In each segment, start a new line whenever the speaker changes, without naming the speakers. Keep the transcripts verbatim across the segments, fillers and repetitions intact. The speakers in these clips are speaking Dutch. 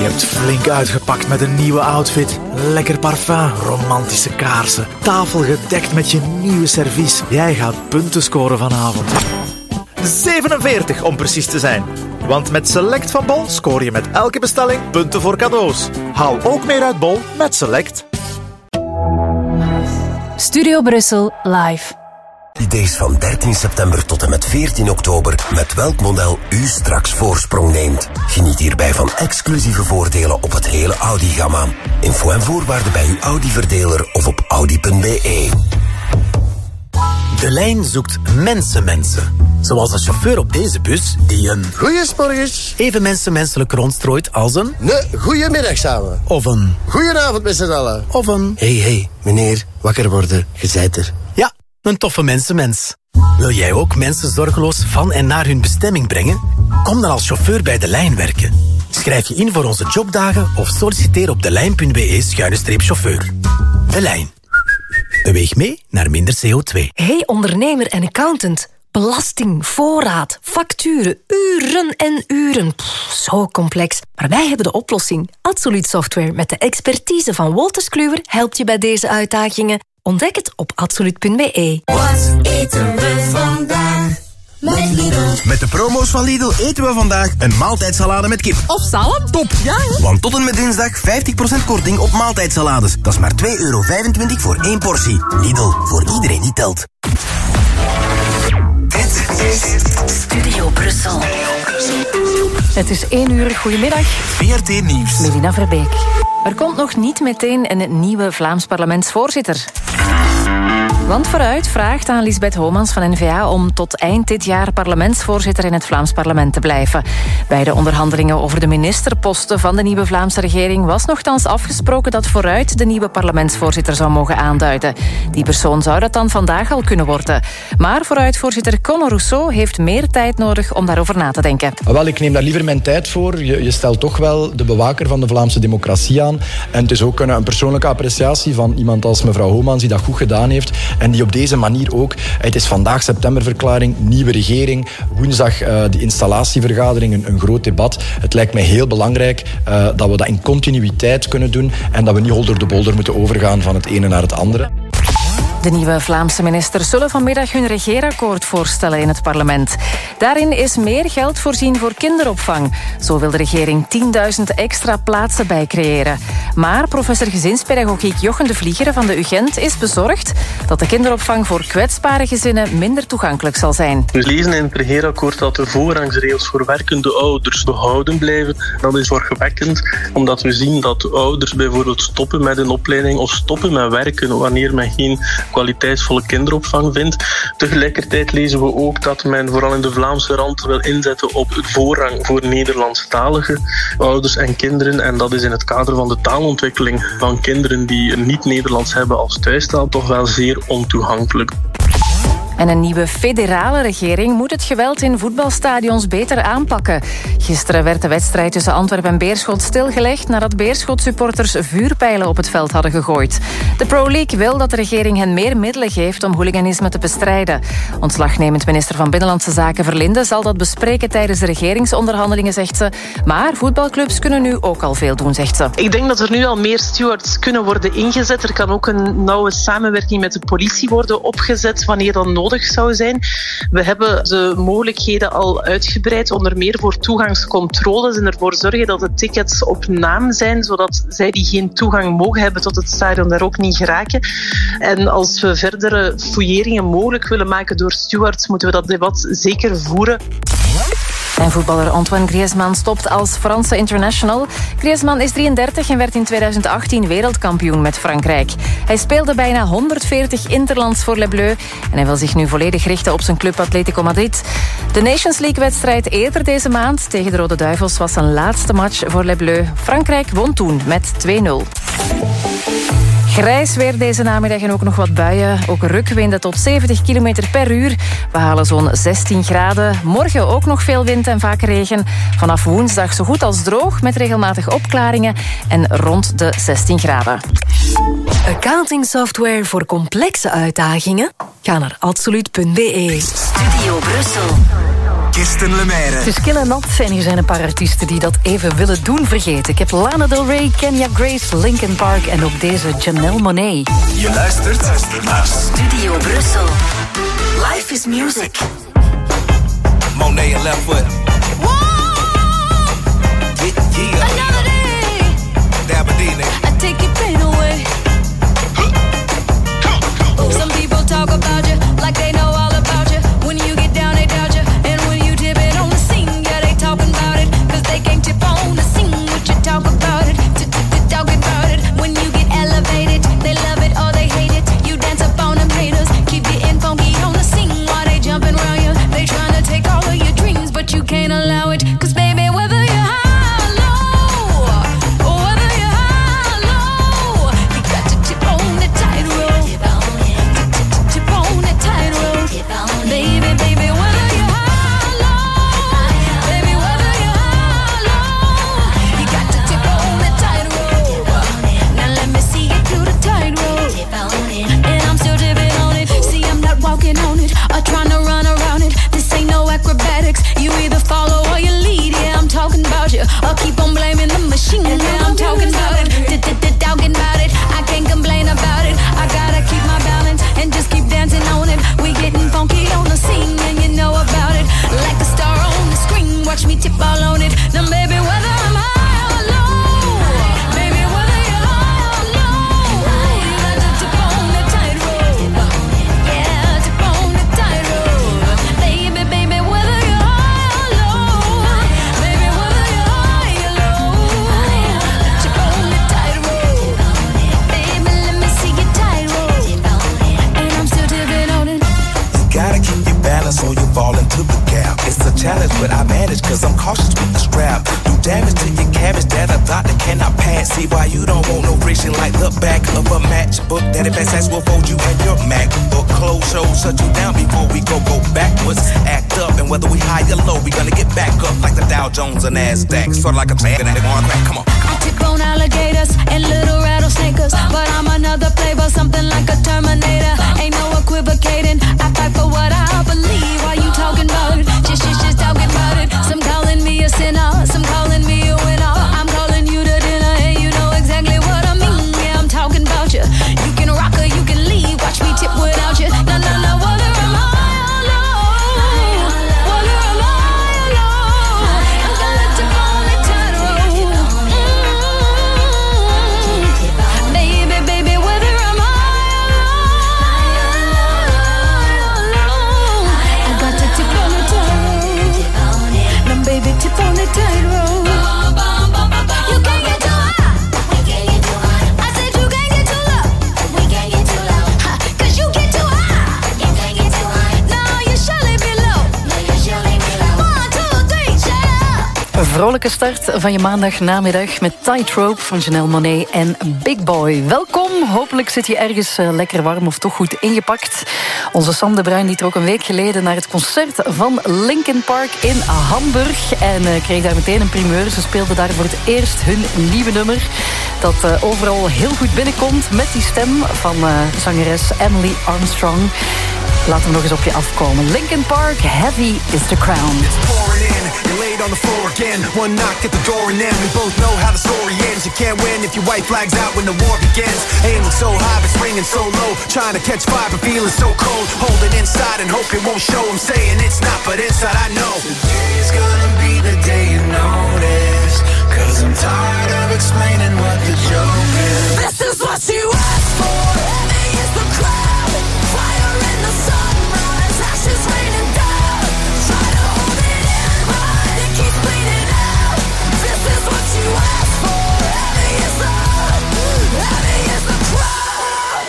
Je hebt flink uitgepakt met een nieuwe outfit. Lekker parfum, romantische kaarsen. Tafel gedekt met je nieuwe servies. Jij gaat punten scoren vanavond. zevenenveertig om precies te zijn. Want met Select van Bol scoor je met elke bestelling punten voor cadeaus. Haal ook meer uit Bol met Select.
Studio Brussel live.
Die days van dertien september tot en met veertien oktober, met welk model u straks voorsprong neemt. Geniet hierbij van exclusieve voordelen op het hele Audi-gamma. Info en voorwaarden bij uw Audi-verdeler of op audi punt b e.
De lijn zoekt mensenmensen. Zoals een chauffeur op deze bus die een...
Goeiemorgens.
Even mensenmenselijk rondstrooit als een...
Nee, goeiemiddag samen.
Of een...
Goedenavond met z'n allen.
Of een...
Hey, hey, meneer, wakker worden, je zijt er.
Ja, een toffe mensenmens. Wil jij ook mensen zorgeloos van en naar hun bestemming brengen? Kom dan als chauffeur bij De Lijn werken. Schrijf je in voor onze jobdagen of solliciteer op delijn.be schuine streep chauffeur. De Lijn. Beweeg mee naar minder C O twee.
Hey ondernemer en accountant. Belasting, voorraad, facturen, uren en uren. Pff, zo complex. Maar wij hebben de oplossing. Absolute Software met de expertise van Wolters Kluwer helpt je bij deze uitdagingen. Ontdek het op absolute punt b e.
Wat eten we vandaag? Met Lidl.
Met de promo's van Lidl eten we vandaag een maaltijdsalade met kip.
Of zalm?
Top!
Ja, hè?
Want tot en met dinsdag vijftig procent korting op maaltijdsalades. Dat is maar twee euro vijfentwintig voor één portie. Lidl, voor iedereen die telt.
Dit is Studio Brussel. Het is één uur. Goedemiddag.
V R T Nieuws.
Melina Verbeek. Er komt nog niet meteen een nieuwe Vlaams parlementsvoorzitter. Want Vooruit vraagt aan Lisbeth Homans van N V A om tot eind dit jaar parlementsvoorzitter in het Vlaams parlement te blijven. Bij de onderhandelingen over de ministerposten van de nieuwe Vlaamse regering was nochtans afgesproken dat Vooruit de nieuwe parlementsvoorzitter zou mogen aanduiden. Die persoon zou dat dan vandaag al kunnen worden. Maar Vooruit-voorzitter Conor Rousseau heeft meer tijd nodig om daarover na te denken.
Wel, ik neem daar liever mijn tijd voor. Je, je stelt toch wel de bewaker van de Vlaamse democratie aan. En het is ook een, een persoonlijke appreciatie van iemand als mevrouw Homans die dat goed gedaan heeft. En die op deze manier ook... Het is vandaag septemberverklaring, nieuwe regering. Woensdag uh, de installatievergadering, een, een groot debat. Het lijkt mij heel belangrijk uh, dat we dat in continuïteit kunnen doen en dat we niet holder de bolder moeten overgaan van het ene naar het andere.
De nieuwe Vlaamse ministers zullen vanmiddag hun regeerakkoord voorstellen in het parlement. Daarin is meer geld voorzien voor kinderopvang. Zo wil de regering tienduizend extra plaatsen bijcreëren. Maar professor gezinspedagogiek Jochen de Vlieger van de U Gent is bezorgd dat de kinderopvang voor kwetsbare gezinnen minder toegankelijk zal zijn.
We lezen in het regeerakkoord dat de voorrangsregels voor werkende ouders behouden blijven. Dat is zorgwekkend, omdat we zien dat ouders bijvoorbeeld stoppen met een opleiding of stoppen met werken wanneer men geen kwaliteitsvolle kinderopvang vindt. Tegelijkertijd lezen we ook dat men vooral in de Vlaamse rand wil inzetten op het voorrang voor Nederlandstalige ouders en kinderen. En dat is in het kader van de taalontwikkeling van kinderen die niet Nederlands hebben als thuistaal toch wel zeer ontoegankelijk.
En een nieuwe federale regering moet het geweld in voetbalstadions beter aanpakken. Gisteren werd de wedstrijd tussen Antwerpen en Beerschot stilgelegd nadat Beerschot-supporters vuurpijlen op het veld hadden gegooid. De Pro League wil dat de regering hen meer middelen geeft om hooliganisme te bestrijden. Ontslagnemend minister van Binnenlandse Zaken Verlinde zal dat bespreken tijdens de regeringsonderhandelingen, zegt ze. Maar voetbalclubs kunnen nu ook al veel doen, zegt ze.
Ik denk dat er nu al meer stewards kunnen worden ingezet. Er kan ook een nauwe samenwerking met de politie worden opgezet wanneer dat nodig zou zijn. We hebben de mogelijkheden al uitgebreid, onder meer voor toegangscontroles en ervoor zorgen dat de tickets op naam zijn, zodat zij die geen toegang mogen hebben tot het stadion daar ook niet geraken. En als we verdere fouilleringen mogelijk willen maken door stewards, moeten we dat debat zeker voeren.
En voetballer Antoine Griezmann stopt als Franse international. Griezmann is drieëndertig en werd in tweeduizend achttien wereldkampioen met Frankrijk. Hij speelde bijna honderdveertig interlands voor Les Bleus en hij wil zich nu volledig richten op zijn club Atletico Madrid. De Nations League-wedstrijd eerder deze maand tegen de Rode Duivels was zijn laatste match voor Les Bleus. Frankrijk won toen met twee nul. Grijs weer deze namiddag en ook nog wat buien. Ook rukwinden tot zeventig kilometer per uur. We halen zo'n zestien graden. Morgen ook nog veel wind en vaak regen. Vanaf woensdag zo goed als droog met regelmatig opklaringen en rond de zestien graden. Accounting software voor complexe uitdagingen? Ga naar absolute punt b e.
Studio Brussel.
Kirsten Lemaire.
Het is kil en nat en hier zijn een paar artiesten die dat even willen doen vergeten. Ik heb Lana Del Rey, Kenya Grace, Linkin Park en ook deze Janelle Monáe.
Je luistert naar
Studio Brussel. Life is music.
Monáe en Left Foot. Yeah, yeah.
Another day.
Dabba-dee, nigga.
I take your pain away. Some people talk about you like they know all about you. When you get down, they doubt you. And when you tip it on the scene, yeah, they talking about it. Cause they can't tip on the scene what you talk about it. Talk about it. When you get elevated, they love it or they hate it. You dance up on them haters. Keep getting funky on the scene while they jumping around you. They trying to take all of your dreams, but you can't allow it. Cause baby, whether you're high or low, or whether you're high or low, you got to tip on the tightrope. Tip on the tightrope. Baby, baby, whether you're high or low, baby, whether you're high or low, you got to tip on the tightrope. Now let me see you do the tightrope. And I'm still tipping on it. See, I'm not walking on it or trying to run around it. This ain't no acrobatics. You either follow or you lead. Yeah, I'm talking about you. Or keep on blaming the machine. Yeah, I'm talking about it. Talking about it. I can't complain about it. I gotta keep my balance and just keep dancing on it. We getting funky on the scene and you know about it. Like a star on the screen. Watch me tip all on it. Now, baby, whether I'm high or low, baby, whether you're high or low, you gotta tip on the tightrope. Yeah, tip on the tightrope. Baby, baby, whether you're high or low, baby, whether you're high or low, tip on the tightrope. Baby, let me see your tightrope. And I'm still tipping on it.
Gotta keep your balance or you fall into the gap. It's a challenge, but I manage cause I'm cautious with the strap. Do damage to your cabbage that a doctor cannot pass. See why you don't want no friction like the back of a matchbook. That if S will fold you and your MacBook. Close shows shut you down before we go go backwards. Act up and whether we high or low, we gonna get back up like the Dow Jones or NASDAQ. Sort of like a dragon and they wanna crack. Come on.
I tip on alligators and little rattlesnakers, but I'm another flavor, something like a Terminator. Ain't no equivocating. I fight for what I believe. Why you talking about it? Just, just, just talking about it. Some calling me a sinner, some calling me a winner. I'm calling you to dinner, and you know exactly what I mean. Yeah, I'm talking about you. You can rock or you can leave. Watch me tip without you. No, no, no. Whether I'm high or low, whether I'm high or low, I'm gonna tip on the tightrope. Mm-hmm. Baby, baby, whether I'm high or low, I got to tip on the tightrope. Now, baby, tip on the tightrope. You can't get too high. I said you can't get too low. Ha, cause you get too high. No, you surely be low. One, two, three, shout.
Een vrolijke start van je maandagnamiddag met Tightrope van Janelle Monáe en Big Boy. Welkom, hopelijk zit je ergens uh, lekker warm of toch goed ingepakt. Onze Sam de Bruin die trok een week geleden naar het concert van Linkin Park in Hamburg en uh, kreeg daar meteen een primeur. Ze speelden daar voor het eerst hun nieuwe nummer dat uh, overal heel goed binnenkomt met die stem van uh, zangeres Emily Armstrong. Laat hem nog eens op je afkomen. Linkin Park, Heavy is the Crown.
You're laid on the floor again. One knock at the door and then we both know how the story ends. You can't win if your white flag's out when the war begins. Aiming so high but swinging so low. Trying to catch fire but feeling so cold. Holding inside and hope it won't show. I'm saying it's not but inside I know. Today's gonna be the day you notice. Cause I'm tired of explaining what the joke is.
This is what you asked for. Heavy is the crowd. Fire in the sunrise. Ashes raining down. Try to hold it in, but it keeps bleeding out. This is what you asked for. Heavy is the, heavy is the crowd.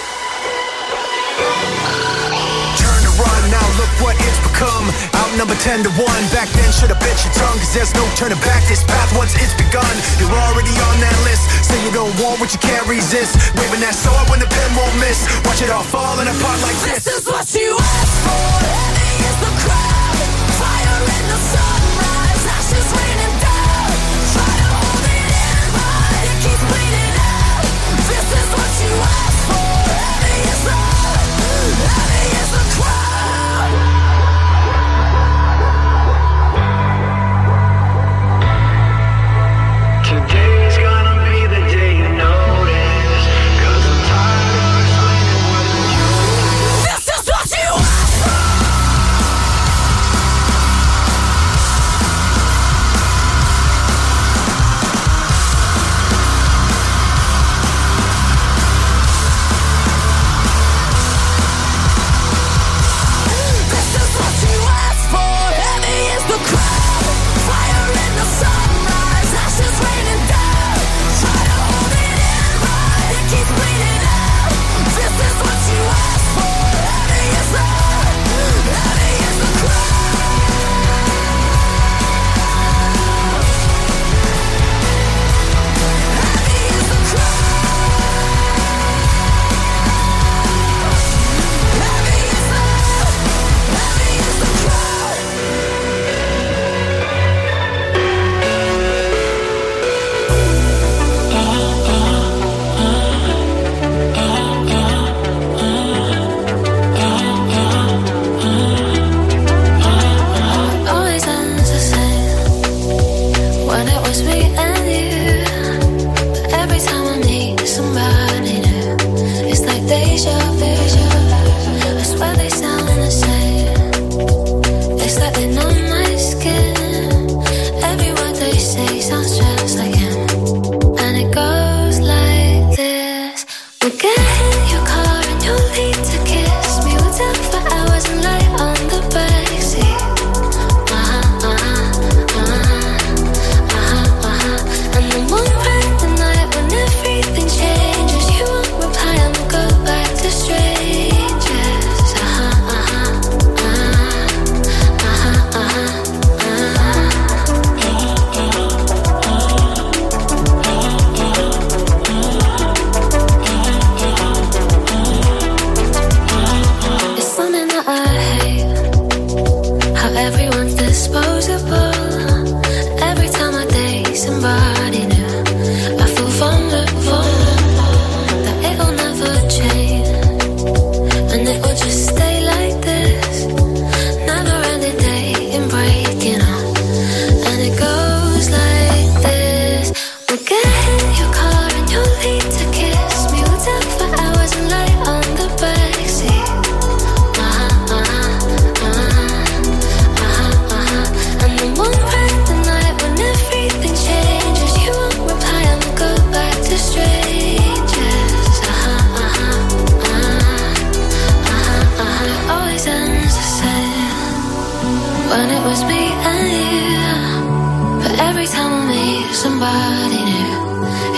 Turn to run, now look what it's become. Outnumbered ten to one. Back then should've bit your tongue. Cause there's no turning back. This path once it's begun. You're already on that list. Say you don't want what you can't resist. Waving that sword when the pen won't miss. Watch it all falling apart like this.
This is what you asked for. Heavy is the crowd. Fire in the sunrise. Ashes raining down. Try to hold it in, but it keeps bleeding out. This is what you asked for. Heavy is the, heavy is the crowd.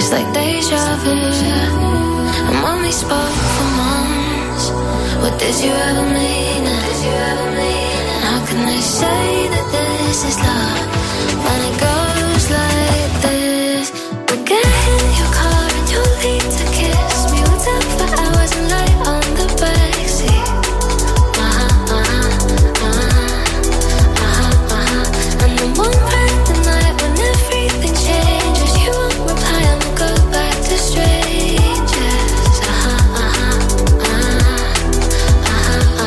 It's like deja vu. And when we spoke for months, what did you ever mean? Did you ever mean? And how can they say that this is love when it goes like this? We'll get in your car and you'll leave to kiss me. We'll talk for hours and lie on the backseat. Uh-huh, uh-huh, uh-huh, uh-huh, uh-huh. And then one random night when everything changes, you won't reply and we'll go back to strangers. Uh-huh, uh-huh, uh-huh, uh-huh,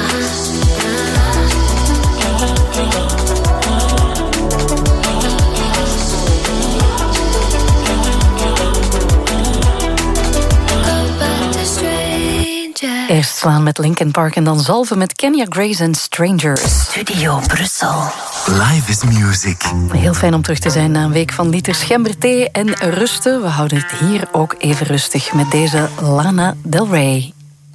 Eerst slaan met Linkin Park en dan zalven met Kenya Grace en Strangers.
Studio Brussel.
Live is music.
Heel fijn om terug te zijn na een week van liters gemberthee en rusten. We houden het hier ook even rustig met deze Lana Del Rey.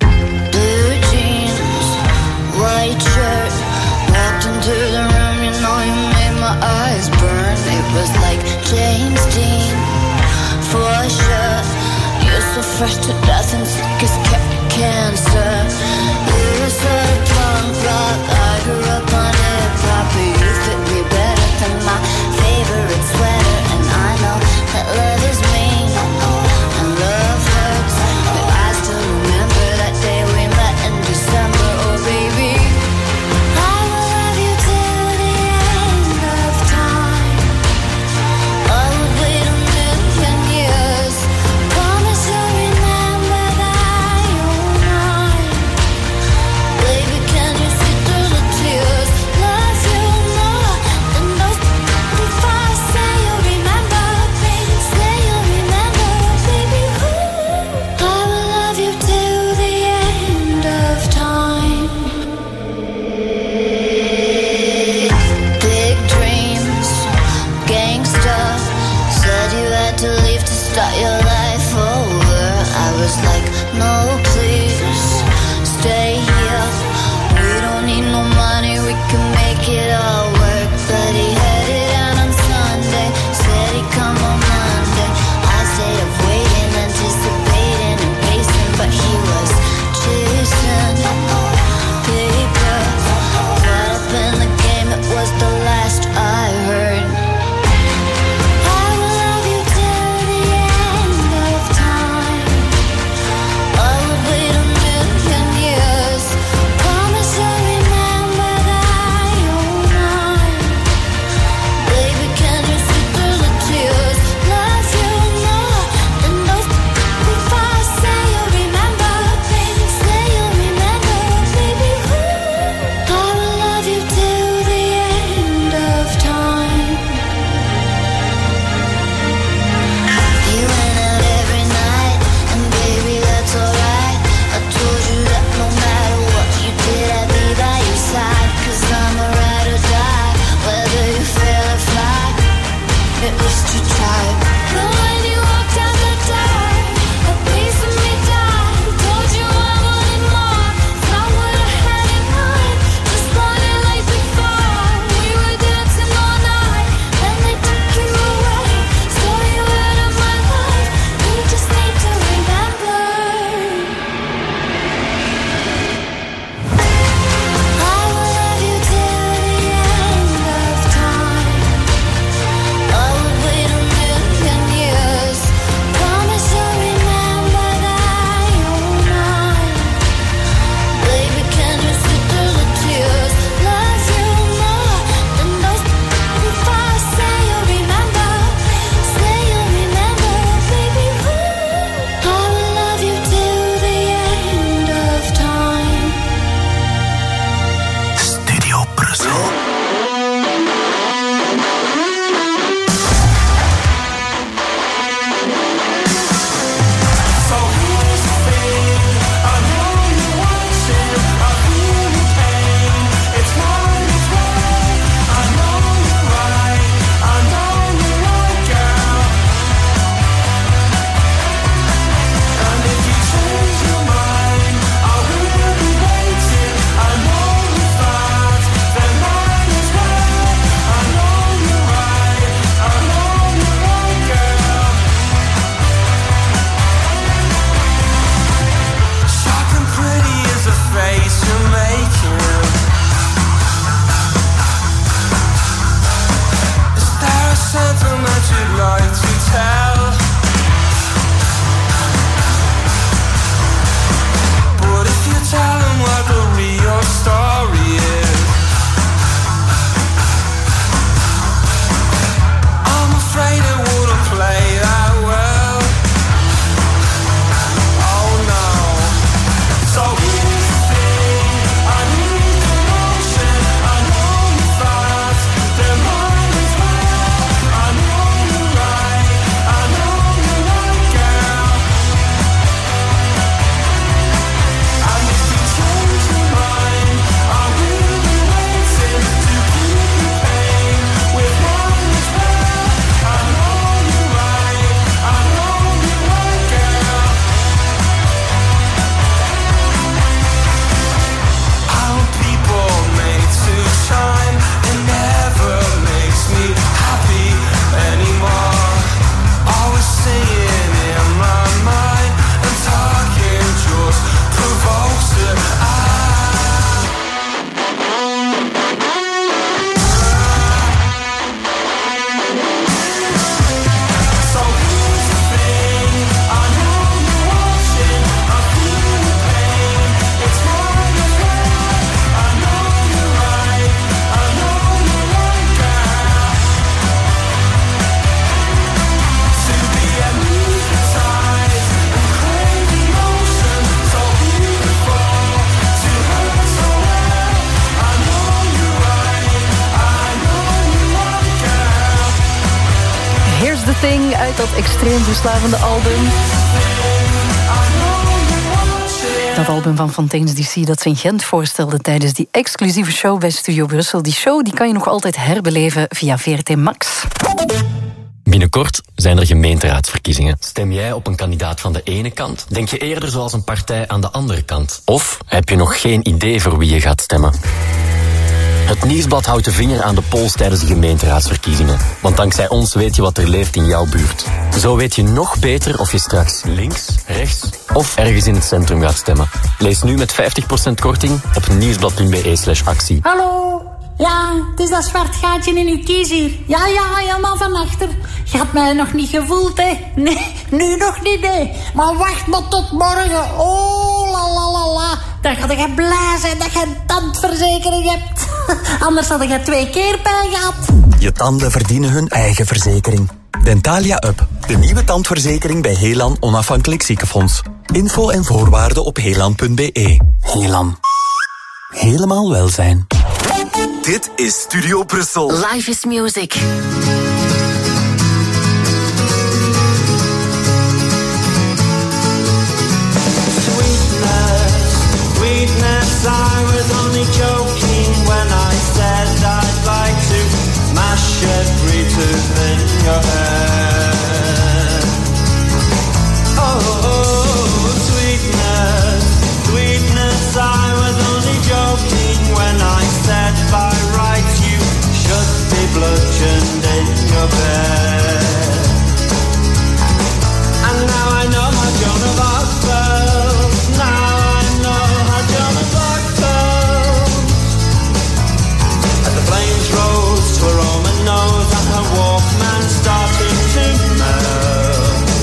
Blue jeans, white shirt, walked into the room, you know you made my eyes burn. It was like James Dean, for sure. You're so fresh to death and sick as ca- cancer. You're so punk rock, I grew up on hip-hop, but you fit me better than my favorite sweater. And I know that love is mean, and love hurts, but I still remember that day we met in December. Oh baby, I will love you till the end. Years
uit dat extreem verslavende album. Dat album van Fontaine's D C dat ze in Gent voorstelde tijdens die exclusieve show bij Studio Brussel. Die show die kan je nog altijd herbeleven via V R T Max.
Binnenkort zijn er gemeenteraadsverkiezingen. Stem jij op een kandidaat van de ene kant? Denk je eerder zoals een partij aan de andere kant? Of heb je nog geen idee voor wie je gaat stemmen? Het Nieuwsblad houdt de vinger aan de pols tijdens de gemeenteraadsverkiezingen. Want dankzij ons weet je wat er leeft in jouw buurt. Zo weet je nog beter of je straks links, rechts of ergens in het centrum gaat stemmen. Lees nu met vijftig procent korting op nieuwsblad punt be slash actie.
Hallo, ja, het is dat zwart gaatje in uw kies hier. Ja, ja, helemaal van achter. Je had mij nog niet gevoeld, hè? Nee, nu nog niet, hè? Maar wacht maar tot morgen. Oh, la la la la. Dan ga je blij zijn dat je een tandverzekering hebt. Anders had je twee keer pijn gehad.
Je tanden verdienen hun eigen verzekering. Dentalia Up, de nieuwe tandverzekering bij Helan Onafhankelijk Ziekenfonds. Info en voorwaarden op helan punt be. Helan. Helemaal welzijn.
Dit is Studio Brussel.
Life is music.
Sweetness, I was only joking when I said I'd like to mash every tooth in your head. Oh, oh, sweetness, sweetness, I was only joking when I said by rights you should be bludgeoned in your bed. And now I know how Joan of Arc felt. Now I know how Joan of Arc felt. As the flames rose to her Roman nose and her Walkman started to melt.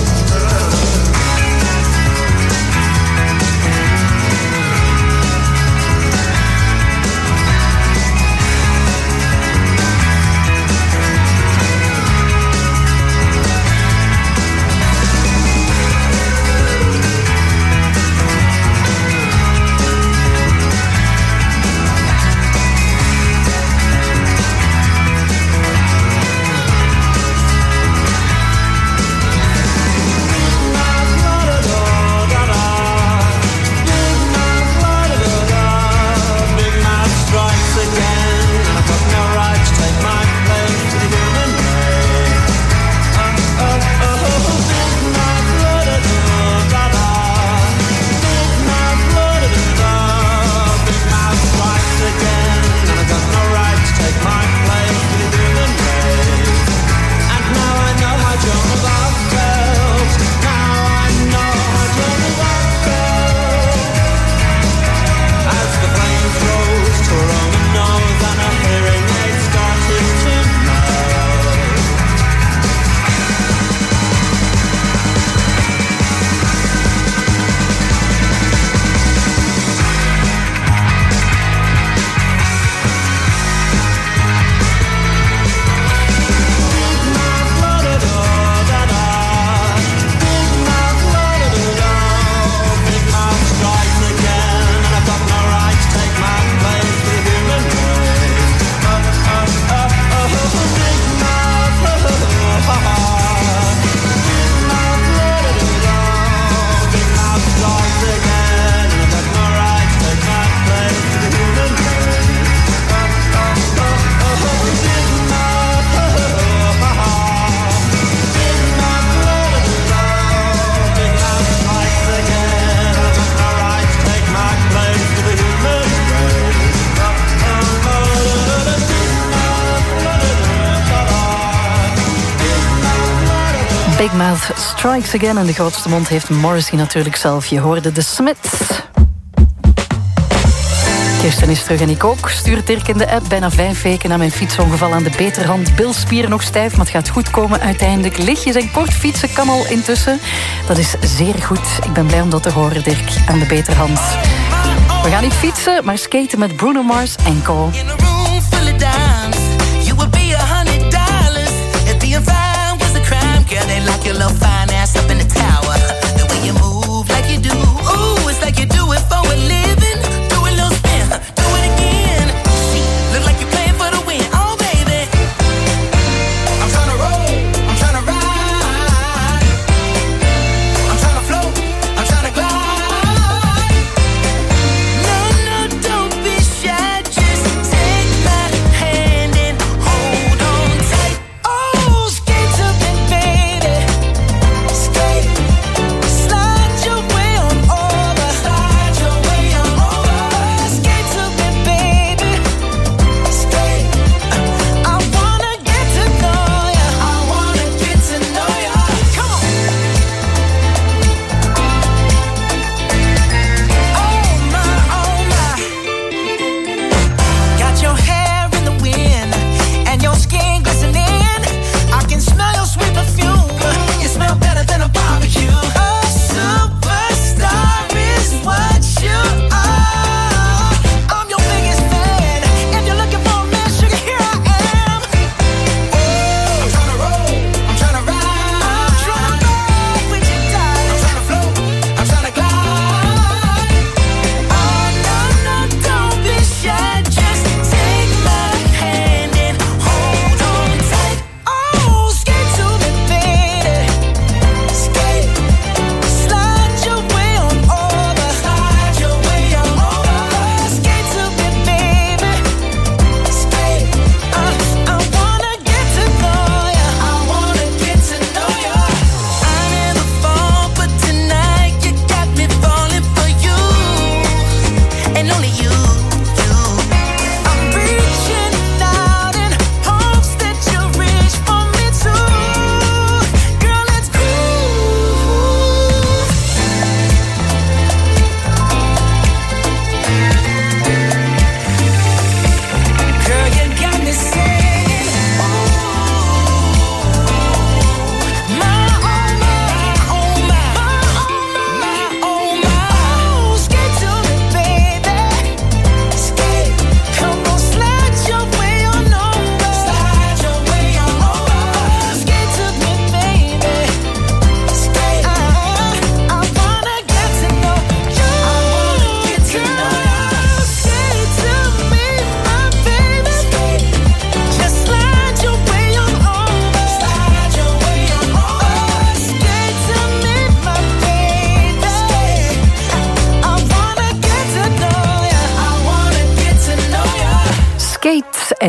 Big Mouth strikes again. En de grootste mond heeft Morrissey natuurlijk zelf. Je hoorde de Smiths. Kirsten is terug en ik ook. Stuur Dirk in de app. Bijna vijf weken na mijn fietsongeval aan de beterhand. Bilspieren nog stijf, maar het gaat goed komen uiteindelijk. Lichtjes en kort fietsen kan al intussen. Dat is zeer goed. Ik ben blij om dat te horen, Dirk, aan de beterhand. We gaan niet fietsen, maar skaten met Bruno Mars en Co.
Girl, they lock your little fine ass up in the tower. The way you move like you do. Ooh, it's like you do it for a living. Do a little spin, do it again. Look like you're playing for the win. Oh, baby. I'm tryna roll, I'm tryna ride.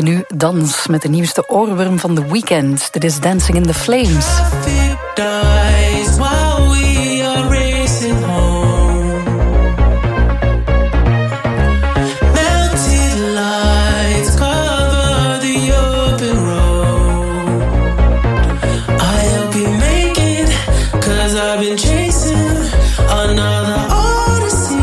En nu dans met de nieuwste oorworm van The Weeknd. Dit is Dancing in the Flames.
Dies while we are racing home. Melted lights cover the open road. I hope you make it, 'cause I've been chasing another odyssey.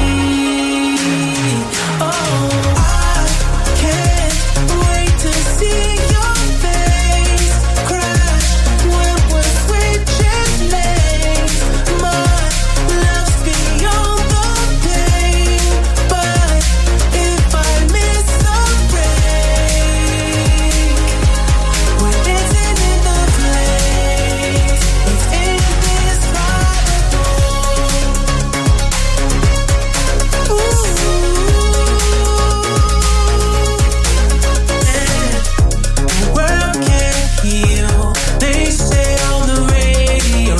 Oh, I can't wait to see your face crash when we're switching lanes. My love's beyond the pain, but if I miss the break, we're dancing in the flames. It's indescribable. The world can't heal, they say on the radio.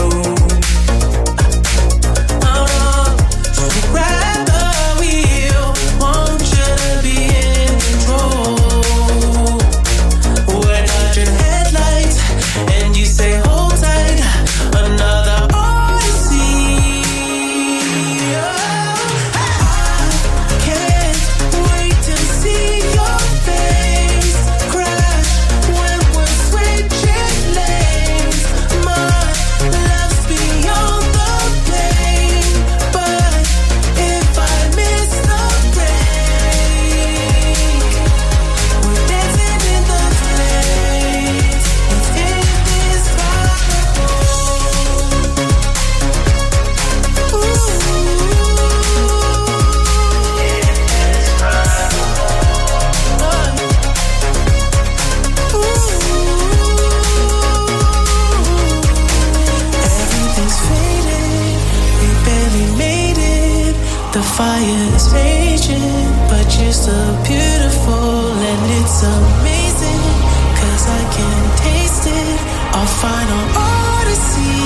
Oh no, so grab the wheel, want you to be in control. We're dodging headlights, and you say hold tight, another odyssey. I can't wait to see your face crash when we're switching lanes. My love's beyond the pain, but if I miss the break, we're dancing in the flames. It's indescribable. Everything's faded, we barely made it. The fire is raging, but you're still beautiful, and it's amazing, 'cause I can taste it, our final odyssey.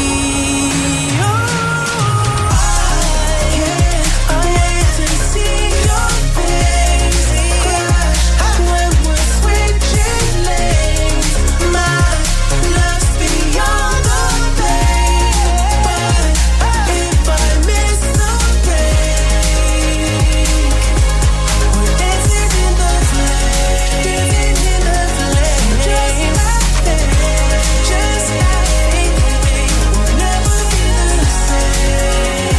Oh, I can't wait to see your face crash when we're switching lanes. My love's beyond the pain, but if I miss the break, we're dancing in the flames, dancing in the flames. Just like that, just like we'll never be the same.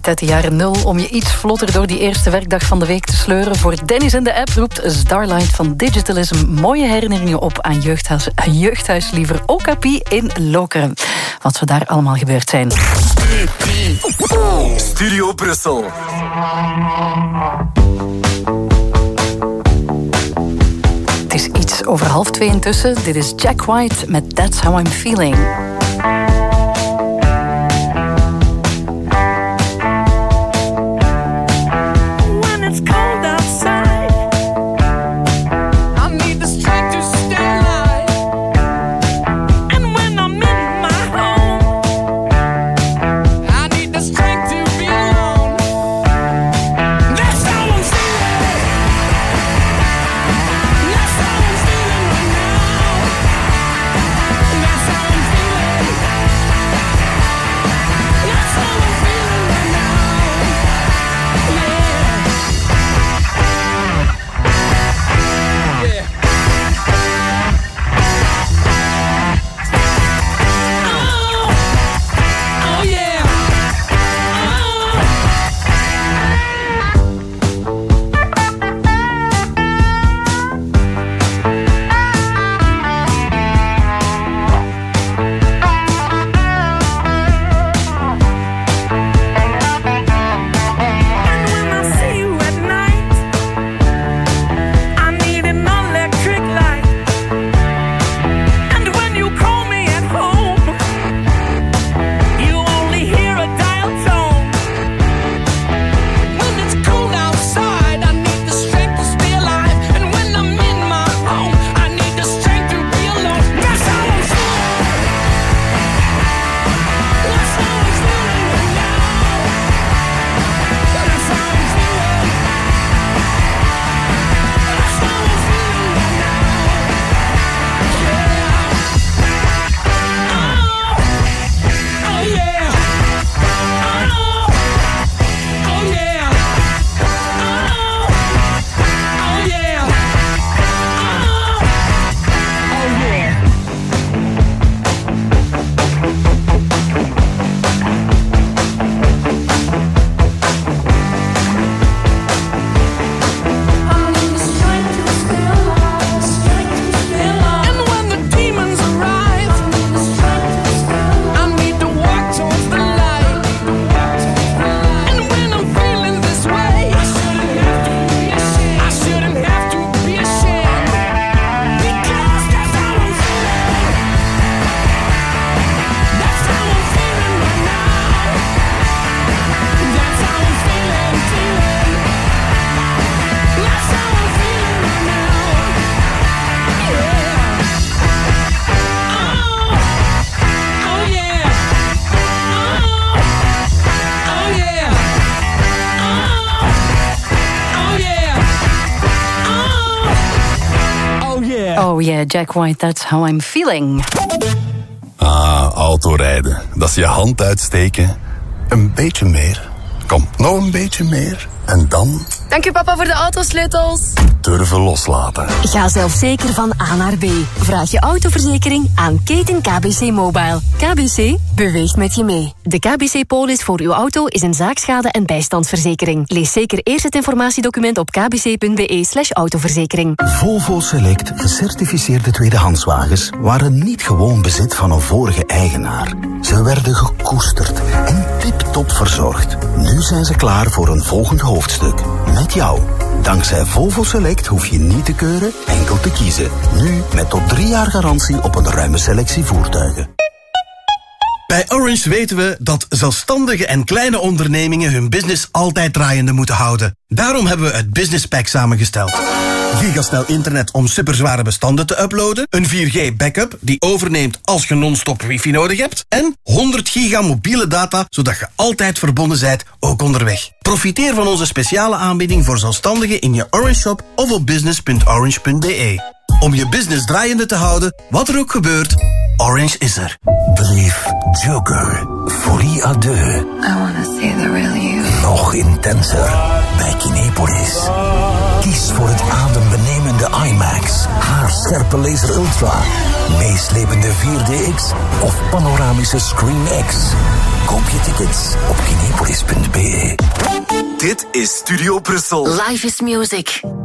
uit de jaren nul om je iets vlotter door die eerste werkdag van de week te sleuren. Voor Dennis in de app roept Starlight van Digitalism mooie herinneringen op aan jeugdhuis, aan jeugdhuis liever Okapi in Lokeren. Wat zou daar allemaal gebeurd zijn.
Studio Brussel.
Het is iets over half twee intussen. Dit is Jack White met That's How I'm Feeling. Oh yeah, Jack White, that's how I'm feeling.
Ah, autorijden. Dat is je hand uitsteken. Een beetje meer. Kom, nog een beetje meer. En dan
Dank u papa voor de autosleutels.
durven loslaten.
Ga zelfzeker van A naar B. Vraag je autoverzekering aan Keten K B C Mobile. K B C beweegt met je mee. De K B C-polis voor uw auto is een zaakschade- en bijstandsverzekering. Lees zeker eerst het informatiedocument op kbc.be slash autoverzekering.
Volvo Select gecertificeerde tweedehandswagens waren niet gewoon bezit van een vorige eigenaar. Ze werden gekoesterd en tip-top verzorgd. Nu zijn ze klaar voor een volgend hoofdstuk. Met jou. Dankzij Volvo Select hoef je niet te keuren, enkel te kiezen. Nu met tot drie jaar garantie op een ruime selectie voertuigen.
Bij Orange weten we dat zelfstandige en kleine ondernemingen hun business altijd draaiende moeten houden. Daarom hebben we het Business Pack samengesteld. Gigasnel internet om superzware bestanden te uploaden. Een vier G backup die overneemt als je non-stop wifi nodig hebt. En honderd giga mobiele data, zodat je altijd verbonden bent, ook onderweg. Profiteer van onze speciale aanbieding voor zelfstandigen in je Orange Shop of op business punt orange punt b e. Om je business draaiende te houden, wat er ook gebeurt, Orange is er.
Beleef Joker, Folie à deux.
I wanna see the real you.
Nog intenser bij Kinepolis. Kies voor het adembenemende IMAX, haarscherpe laser ultra. meeslepende vier D X of panoramische Screen X? Koop je tickets op kinepolis punt b e.
Dit is Studio Brussel.
Life is music.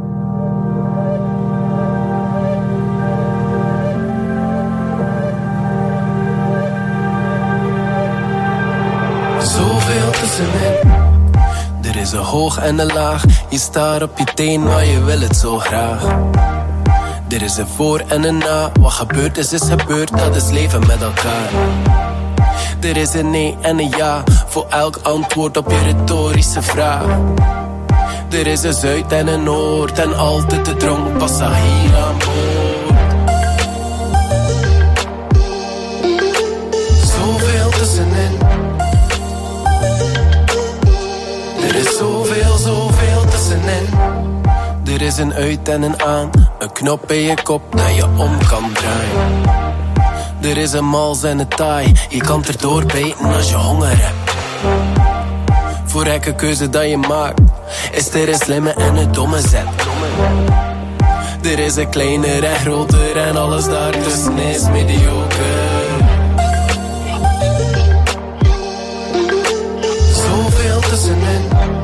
Zoveel tussenin. Er is een hoog en een laag. Je staat op je teen, maar je wil het zo graag. Er is een voor en een na. Wat gebeurd is, is gebeurd. Dat is leven met elkaar. Er is een nee en een ja. Voor elk antwoord op je retorische vraag. Er is een zuid en een noord. En altijd de dronk passagier aan boord. Zoveel tussenin. Er is zoveel, zoveel tussenin. Er is een uit en een aan. Een knop in je kop dat je om kan draaien. Er is een mals en een taai. Je kan erdoor bijten als je honger hebt. Voor elke keuze dat je maakt is er een slimme en een domme zet. Er is een kleiner en groter en alles daartussen is mediocre. Zoveel tussenin.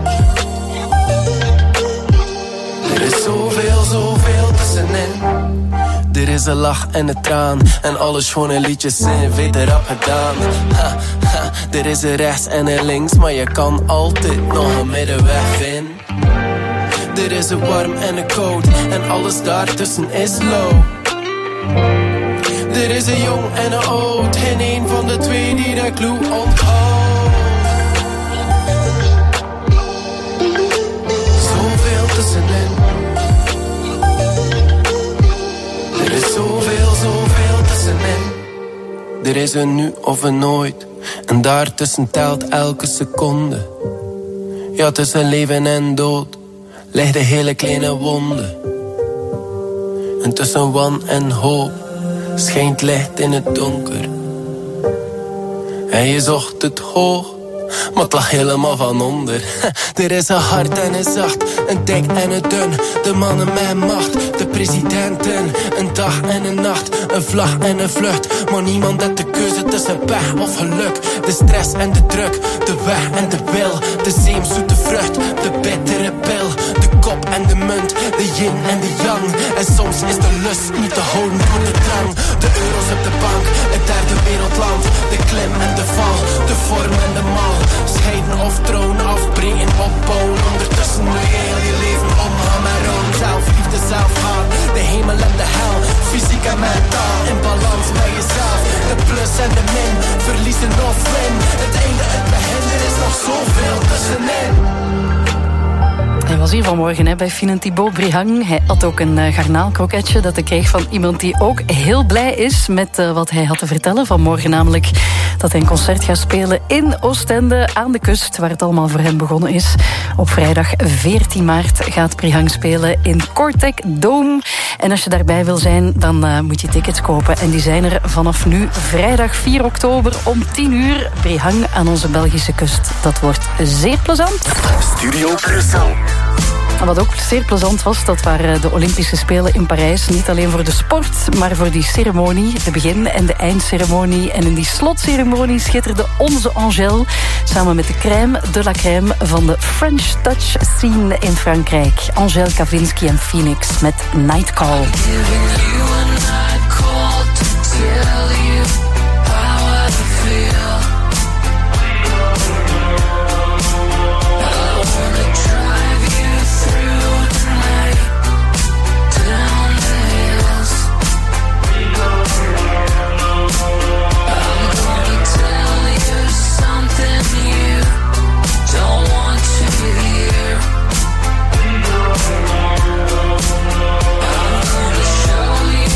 Er is zoveel, zoveel tussenin. Er is een lach en een traan. En alle schone liedjes zijn veel rap gedaan. Ha, ha. Er is een rechts en een links. Maar je kan altijd nog een middenweg vinden. Er is een warm en een koud. En alles daartussen is low. Er is een jong en een oud. Geen een van de twee die de clue onthoudt. Zoveel tussenin. Er is zoveel, zoveel tussenin. Er is een nu of een nooit. En daartussen telt elke seconde. Ja, tussen leven en dood ligt de hele kleine wonde. En tussen wan en hoop schijnt licht in het donker. En je zocht het hoog, maar het lag helemaal van onder. Er is een hard en een zacht, een dik en een dun. De mannen met macht, de presidenten. Een dag en een nacht, een vlag en een vlucht. Maar niemand heeft de keuze tussen pech of geluk. De stress en de druk, de weg en de wil. De zeemzoete vrucht, de bittere pil. De kop en de munt, de yin en de yang. En soms is de lust niet te houden door de drang. De euro's op de bank, het derde wereldland. De klim en de val, de vorm en de mal. Scheiden of tronen, afbreken, opbouwen. Ondertussen nu heel je leven omgaan met roon. Zelfliefde, zelfhaat, de hemel en de hel. Fysiek en mentaal, in balans bij jezelf. De plus en de min, verliezen of win. Het einde, het begin, er is nog zoveel tussenin.
Hij was hier vanmorgen hè, bij Fien Thibaut Brihang. Hij had ook een uh, garnaalkroketje dat hij kreeg van iemand die ook heel blij is met uh, wat hij had te vertellen vanmorgen. Namelijk dat hij een concert gaat spelen in Oostende aan de kust, waar het allemaal voor hem begonnen is. Op vrijdag veertien maart gaat Brihang spelen in Cortec Dome. En als je daarbij wil zijn, dan uh, moet je tickets kopen. En die zijn er vanaf nu vrijdag vier oktober om tien uur. Brihang aan onze Belgische kust. Dat wordt zeer plezant.
Studio Brussel.
Wat ook zeer plezant was, dat waren de Olympische Spelen in Parijs. Niet alleen voor de sport, maar voor die ceremonie. De begin- en de eindceremonie. En in die slotceremonie schitterde onze Angèle samen met de crème de la crème van de French Touch scene in Frankrijk. Angèle Kavinsky en Phoenix met Night Call.
Show you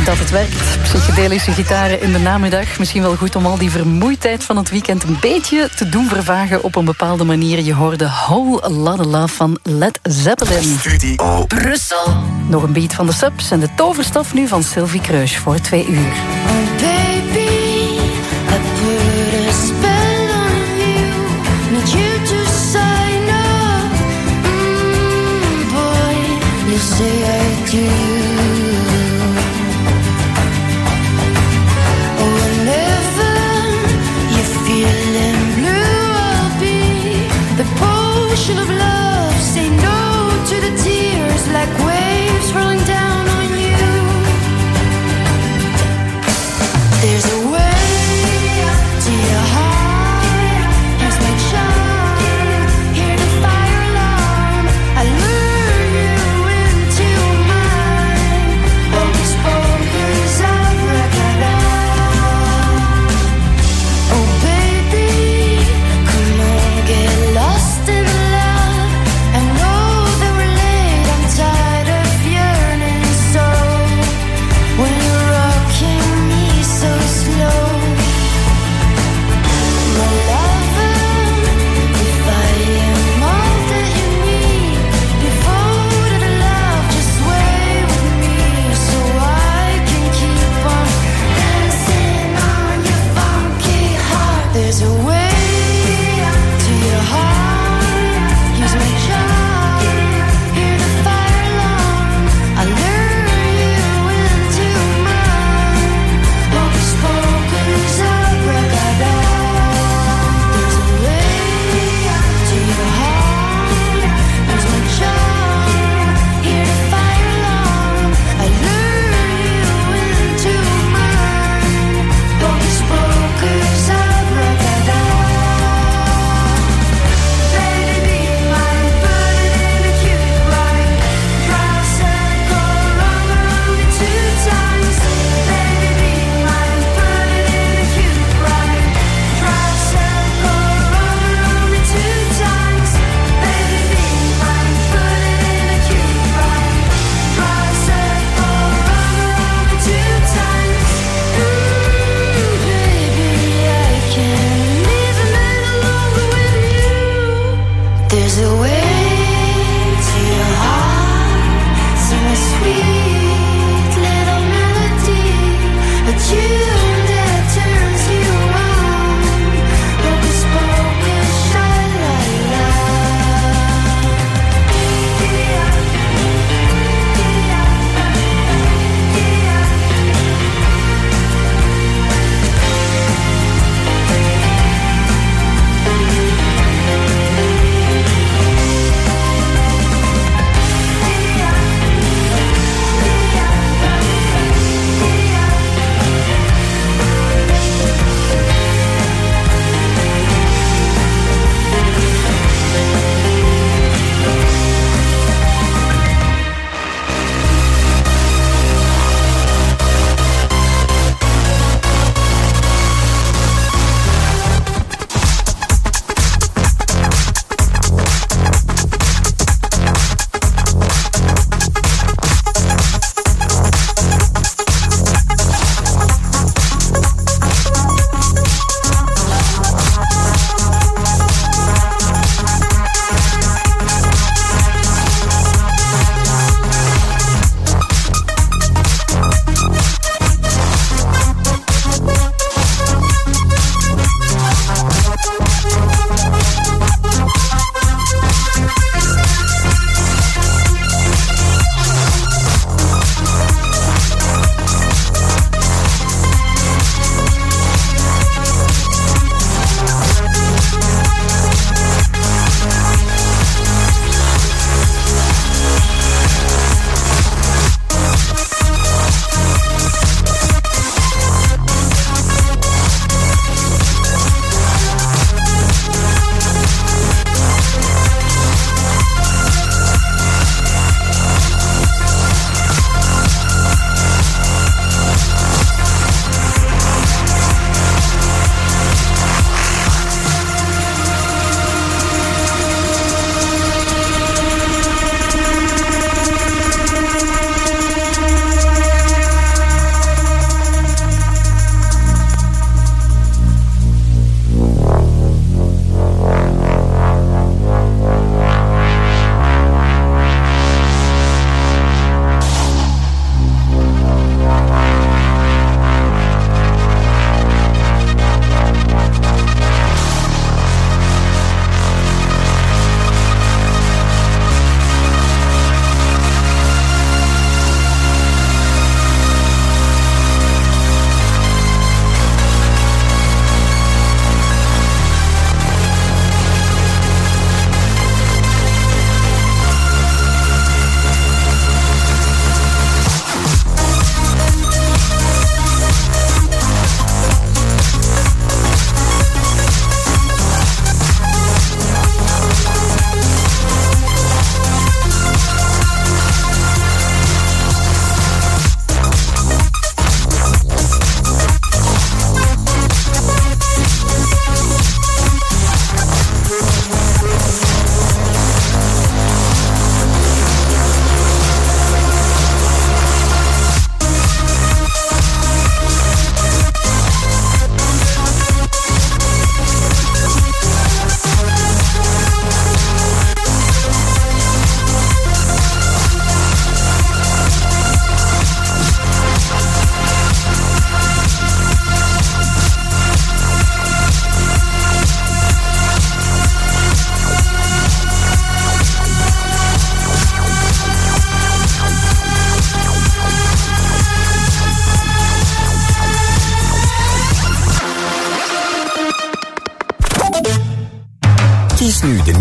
Dat het werkt. Psychedelische gitaren in de namiddag. Misschien wel goed om al die vermoeidheid van het weekend een beetje te doen vervagen op een bepaalde manier. Je hoorde Whole Lotta Love van Led Zeppelin.
Studio Brussel.
Nog een beat van de Subs en de toverstaf nu van Sylvie Kreusch voor twee uur.
Oh baby, I put a spell on you. Need you to sign up. Mm, boy, you say I do. Whenever you're feeling blue, I'll be the potion of love. Say no to the tears like waves rolling down on you. There's a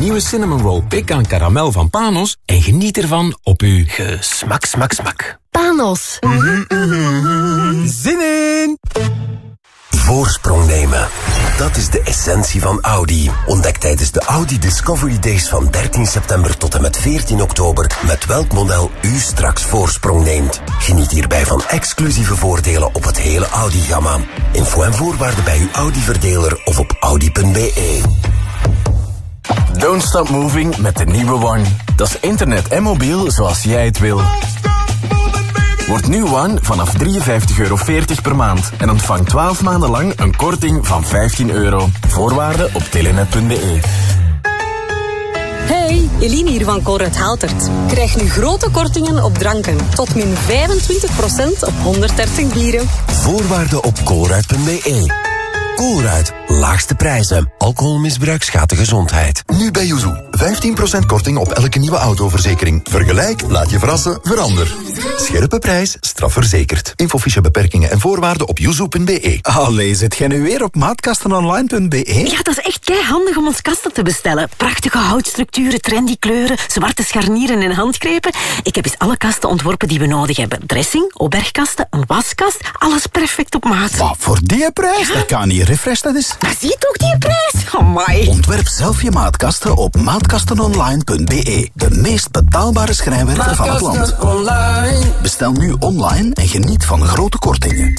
nieuwe cinnamon roll pecan karamel van Panos en geniet ervan op uw gesmak, smak, smak.
Panos.
Mm-hmm, mm-hmm.
Zin in! Voorsprong nemen. Dat is de essentie van Audi. Ontdek tijdens de Audi Discovery Days van dertien september tot en met veertien oktober met welk model u straks voorsprong neemt. Geniet hierbij van exclusieve voordelen op het hele Audi-gamma. Info en voorwaarden bij uw Audi-verdeler of op audi punt b e.
Don't stop moving met de nieuwe One. Dat is internet en mobiel zoals jij het wil. Word nu One vanaf drieënvijftig euro veertig per maand en ontvang twaalf maanden lang een korting van vijftien euro. Voorwaarden op telenet punt b e.
Hey, Eline hier van Colruyt Haltert. Krijg nu grote kortingen op dranken. Tot min vijfentwintig procent op honderddertig bieren.
Voorwaarden op colruyt punt b e. Colruyt, laagste prijzen. Alcoholmisbruik schaadt de gezondheid.
Nu bij Yuzu. vijftien procent korting op elke nieuwe autoverzekering. Vergelijk, laat je verrassen, verander. Scherpe prijs, strafverzekerd. Infofiche beperkingen en voorwaarden op yuzu punt b e.
Allee, zit jij nu weer op maatkastenonline punt b e?
Ja, dat is echt keihandig om ons kasten te bestellen. Prachtige houtstructuren, trendy kleuren, zwarte scharnieren en handgrepen. Ik heb eens alle kasten ontworpen die we nodig hebben. Dressing, opbergkasten, een waskast, alles perfect op maat.
Wat, voor die prijs? Ja? Dat kan niet. Refresh dat eens.
Maar zie je toch die prijs? Amai.
Ontwerp zelf je maatkasten op maatkastenonline punt b e. De meest betaalbare schrijnwerker van het land. Online. Bestel nu online en geniet van grote kortingen.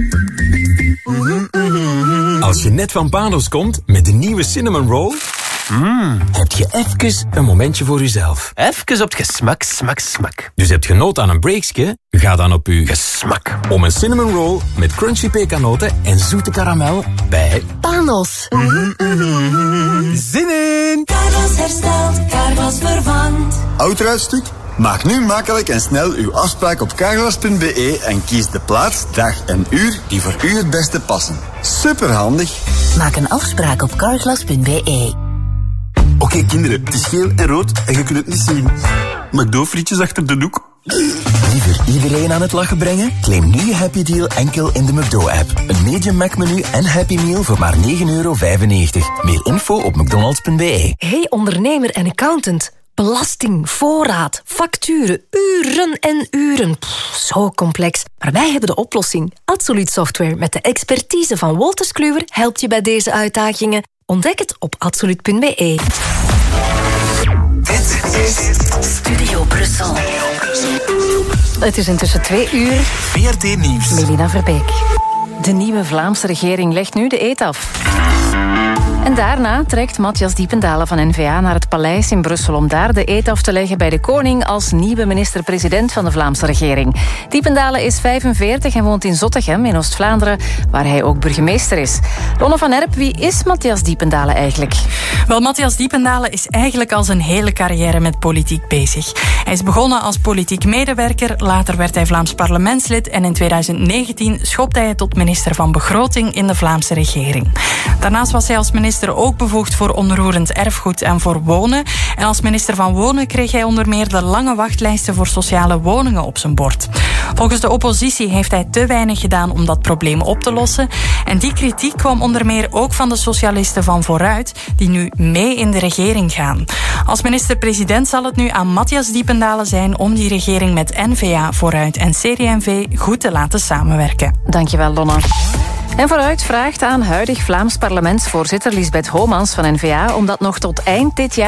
Als je net van Panos komt met de nieuwe cinnamon roll, mm, heb je even een momentje voor jezelf.
Even op het gesmak, smak, smak.
Dus heb je nood aan een breakje? Ga dan op uw gesmak om een cinnamon roll met crunchy pekanoten en zoete karamel bij
Panos.
Mm-hmm, mm-hmm.
Zin in!
Carglass herstelt, Carglass vervangt.
Autoruitstuk? Maak nu makkelijk en snel uw afspraak op carglass punt b e en kies de plaats, dag en uur die voor u het beste passen. Superhandig.
Maak een afspraak op carglass punt b e.
Oké okay, kinderen, het is geel en rood en je kunt het niet zien. McDo-frietjes achter de doek.
Liever iedereen aan het lachen brengen? Claim nu je Happy Deal enkel in de McDo-app. Een medium Mac-menu en Happy Meal voor maar negen euro vijfennegentig. Meer info op mcdonalds punt b e.
Hey ondernemer en accountant. Belasting, voorraad, facturen, uren en uren. Pff, zo complex. Maar wij hebben de oplossing. Absolute Software met de expertise van Wolters Kluwer helpt je bij deze uitdagingen. Ontdek het op absolute punt b e.
Dit is Studio Brussel.
Het is intussen twee uur.
V R T Nieuws.
Melina Verbeek.
De nieuwe Vlaamse regering legt nu de eed af. En daarna trekt Matthias Diependalen van N V A naar het paleis in Brussel om daar de eed af te leggen bij de koning als nieuwe minister-president van de Vlaamse regering. Diependalen is vijfenveertig en woont in Zottegem in Oost-Vlaanderen, waar hij ook burgemeester is. Lonne van Erp, wie is Matthias Diependalen eigenlijk?
Wel, Matthias Diependalen is eigenlijk al zijn hele carrière met politiek bezig. Hij is begonnen als politiek medewerker, later werd hij Vlaams parlementslid en in tweeduizend negentien schopte hij tot minister van Begroting in de Vlaamse regering. Daarnaast was hij als minister ook bevoegd voor onroerend erfgoed en voor wonen. En als minister van Wonen kreeg hij onder meer de lange wachtlijsten voor sociale woningen op zijn bord. Volgens de oppositie heeft hij te weinig gedaan om dat probleem op te lossen. En die kritiek kwam onder meer ook van de socialisten van Vooruit, die nu mee in de regering gaan. Als minister-president zal het nu aan Matthias Diependalen zijn om die regering met N V A, Vooruit en C D en V goed te laten samenwerken.
Dankjewel, Lonne. En Vooruit vraagt aan huidig Vlaams parlementsvoorzitter Lisbeth Homans van N V A om dat nog tot eind dit jaar